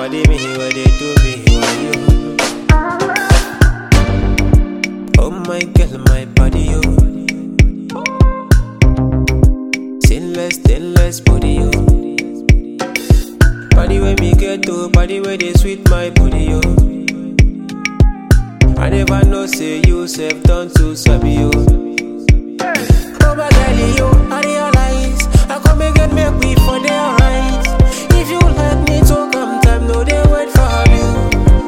Nobody me where they do me, why you? Oh my girl, my body, yo. Stainless body, yo. Body where me get to, body where they sweet my body, yo. I never know say you self done to sabi, yo. Oh my girl, yo, I realize I come again make we for their eyes. If you let me talk, come time, no they wait for you.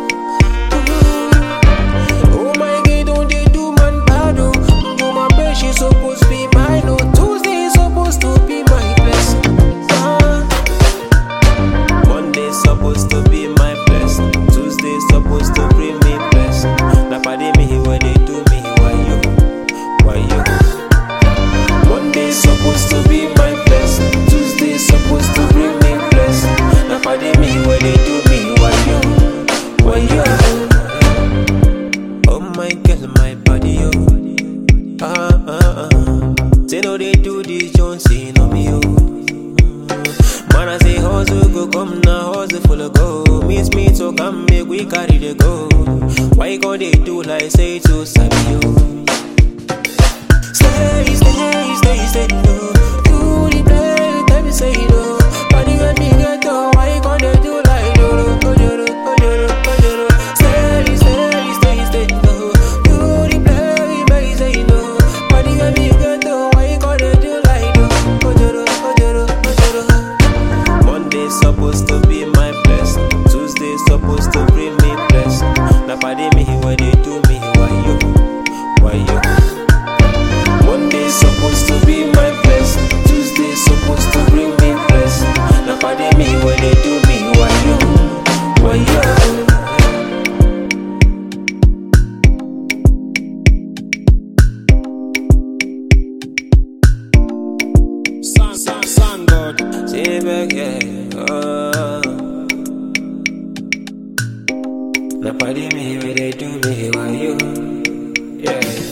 Oh my God, don't they do man bad, oh. Do my best, she supposed to be mine, oh. Tuesday is supposed to be my blessing. Monday supposed to be my blessing. Tuesday supposed to bring me blessing. Nobody me where they do me, why you? Why you? Monday supposed to be my blessing. Tuesday supposed to bring me blessing. Nobody me where they do me, why you? Why you? Oh my girl, my body, yo. Say no they do this Jones, say no me, yo. Man I say hustle go come now, hustle full of go. Means me to come make we carry the go. Why gon' they do like say to sabi, yo? Stay, no. You the play, tell me say no. Body when me get to, why gon' they do like no? Stay, no. You the play, me say no. Body when me get to, why gon' they do like no? Monday supposed to be my blessing. Tuesday supposed to bring me blessing. Nobody me where they do me, why you? Why you? Monday supposed to be my blessing. Tuesday supposed to bring me blessing. Nobody me where they do me, why you? Why you? Sun God. See back, yeah. Nobody me where they do me, why you? Yeah.